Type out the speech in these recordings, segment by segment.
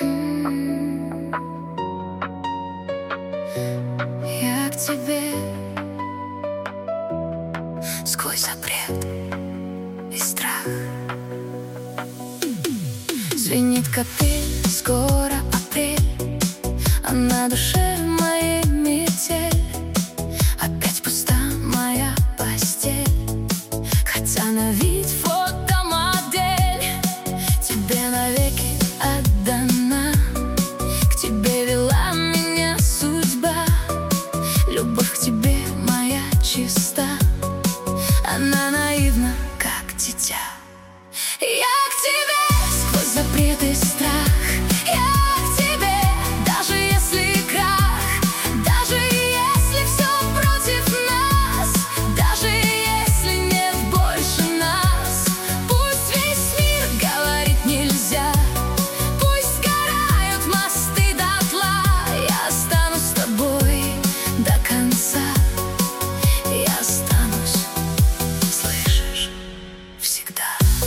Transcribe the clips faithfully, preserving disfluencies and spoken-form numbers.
Я к тебе сквозь запрет и страх. Звенит капель, скоро апрель, а на душе моей метель. Опять пуста моя постель, хотя на вид фотомодель. Тебе навеки отдана, к тебе вела меня судьба. Любовь к тебе моя чиста, она наивна, как дитя. Я к тебе сквозь запрет и страх. Я к тебе, даже если крах, даже если все против нас, даже если нет больше нас. Пусть весь мир говорит нельзя, пусть сгорают мосты дотла. Я останусь с тобой до конца. Я останусь, слышишь, всегда.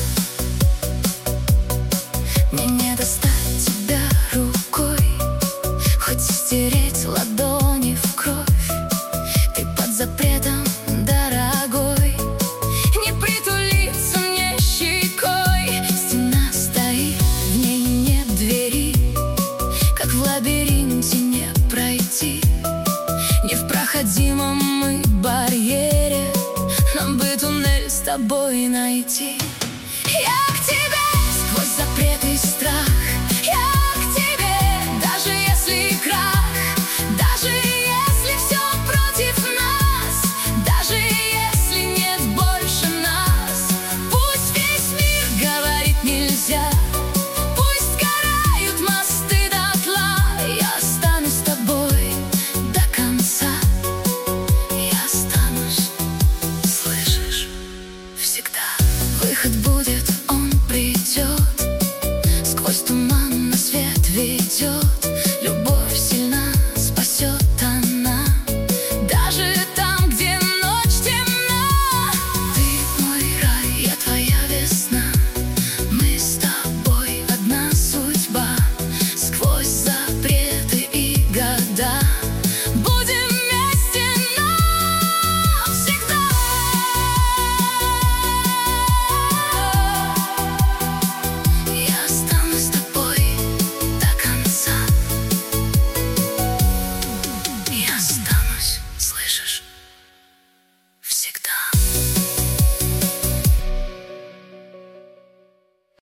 Мне не достать тебя рукой, хоть стереть ладони в кровь. Ты под запретом, дорогой, не притулиться мне щекой. Стена стоит, в ней нет двери, как в лабиринте не пройти. Не в проходимом мы барьере, нам бы туннель с тобой найти. Я к тебе сквозь запрет и страх. Я к тебе, даже если крах, даже если все против нас, даже если нет больше нас. Пусть весь мир говорит нельзя, пусть сгорают мосты дотла. Я останусь с тобой до конца. Я останусь, слышишь, всегда. Выход будет